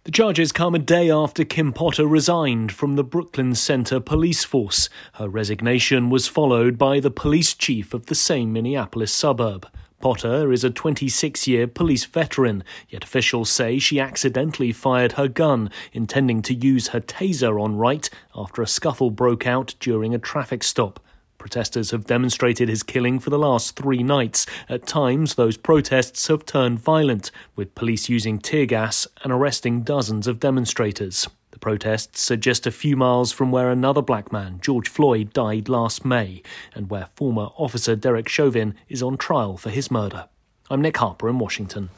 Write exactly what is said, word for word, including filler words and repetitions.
The charges come a day after Kim Potter resigned from the Brooklyn Center police force. Her resignation was followed by the police chief of the same Minneapolis suburb. Potter is a twenty-six-year police veteran, yet officials say she accidentally fired her gun, intending to use her taser on Wright after a scuffle broke out during a traffic stop. Protesters have demonstrated his killing for the last three nights. At times, those protests have turned violent, with police using tear gas and arresting dozens of demonstrators. The protests are just a few miles from where another black man, George Floyd, died last May, and where former officer Derek Chauvin is on trial for his murder. I'm Nick Harper in Washington.